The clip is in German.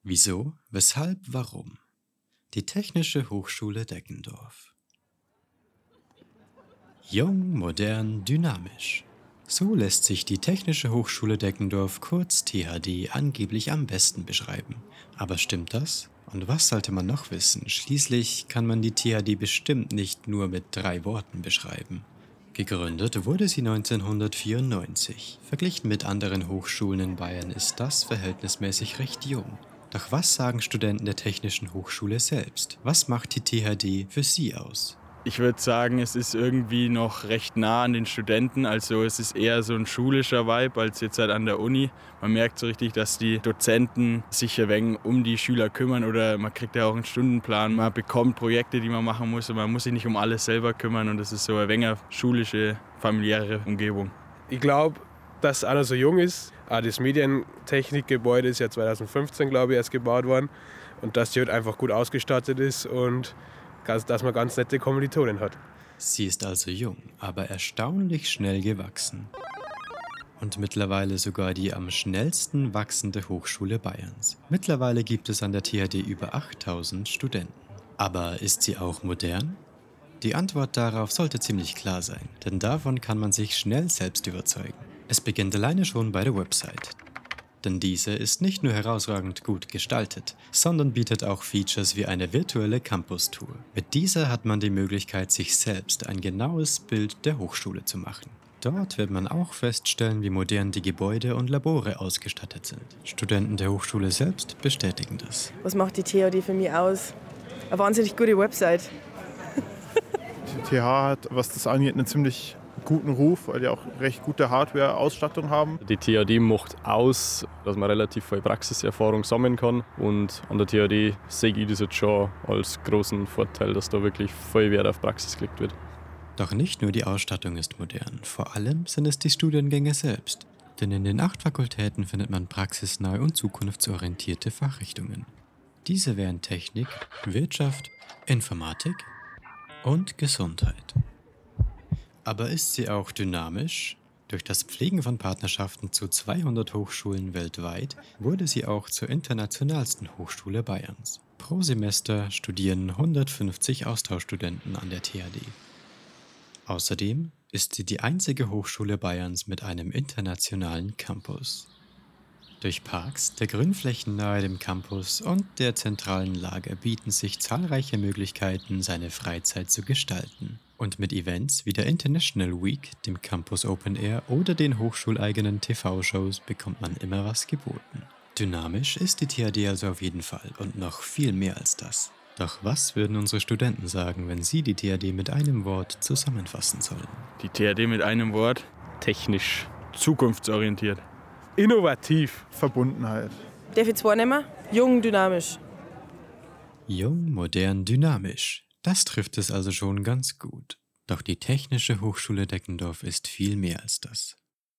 Wieso, weshalb, warum? Die Technische Hochschule Deggendorf. Jung, modern, dynamisch. So lässt sich die Technische Hochschule Deggendorf kurz THD angeblich am besten beschreiben. Aber stimmt das? Und was sollte man noch wissen? Schließlich kann man die THD bestimmt nicht nur mit 3 Worten beschreiben. Gegründet wurde sie 1994. Verglichen mit anderen Hochschulen in Bayern ist das verhältnismäßig recht jung. Doch was sagen Studenten der Technischen Hochschule selbst? Was macht die THD für sie aus? Ich würde sagen, es ist irgendwie noch recht nah an den Studenten. Also es ist eher so ein schulischer Vibe als jetzt halt an der Uni. Man merkt so richtig, dass die Dozenten sich ein wenig um die Schüler kümmern oder man kriegt ja auch einen Stundenplan. Man bekommt Projekte, die man machen muss und man muss sich nicht um alles selber kümmern. Und das ist so ein wenig eine schulische, familiäre Umgebung. Ich glaube, dass einer so jung ist. Auch das Medientechnikgebäude ist ja 2015, glaube ich, erst gebaut worden. Und dass die halt einfach gut ausgestattet ist und dass man ganz nette Kommilitonen hat. Sie ist also jung, aber erstaunlich schnell gewachsen. Und mittlerweile sogar die am schnellsten wachsende Hochschule Bayerns. Mittlerweile gibt es an der THD über 8000 Studenten. Aber ist sie auch modern? Die Antwort darauf sollte ziemlich klar sein, denn davon kann man sich schnell selbst überzeugen. Es beginnt alleine schon bei der Website. Denn diese ist nicht nur herausragend gut gestaltet, sondern bietet auch Features wie eine virtuelle Campus-Tour. Mit dieser hat man die Möglichkeit, sich selbst ein genaues Bild der Hochschule zu machen. Dort wird man auch feststellen, wie modern die Gebäude und Labore ausgestattet sind. Studenten der Hochschule selbst bestätigen das. Was macht die THD für mich aus? Eine wahnsinnig gute Website. Die TH hat, was das angeht, einen ziemlich guten Ruf, weil die auch recht gute Hardware-Ausstattung haben. Die THD macht aus, dass man relativ viel Praxiserfahrung sammeln kann. Und an der THD sehe ich das jetzt schon als großen Vorteil, dass da wirklich viel Wert auf Praxis gelegt wird. Doch nicht nur die Ausstattung ist modern, vor allem sind es die Studiengänge selbst. Denn in den 8 Fakultäten findet man praxisnahe und zukunftsorientierte Fachrichtungen. Diese wären Technik, Wirtschaft, Informatik und Gesundheit. Aber ist sie auch dynamisch? Durch das Pflegen von Partnerschaften zu 200 Hochschulen weltweit wurde sie auch zur internationalsten Hochschule Bayerns. Pro Semester studieren 150 Austauschstudenten an der THD. Außerdem ist sie die einzige Hochschule Bayerns mit einem internationalen Campus. Durch Parks, der Grünflächen nahe dem Campus und der zentralen Lage bieten sich zahlreiche Möglichkeiten, seine Freizeit zu gestalten. Und mit Events wie der International Week, dem Campus Open Air oder den hochschuleigenen TV-Shows bekommt man immer was geboten. Dynamisch ist die THD also auf jeden Fall und noch viel mehr als das. Doch was würden unsere Studenten sagen, wenn sie die THD mit einem Wort zusammenfassen sollen? Die THD mit einem Wort: Technisch. zukunftsorientiert. Innovativ. Verbundenheit. Darf ich 2 nehmen? Jung, dynamisch. Jung, modern, dynamisch. Das trifft es also schon ganz gut. Doch die Technische Hochschule Deggendorf ist viel mehr als das.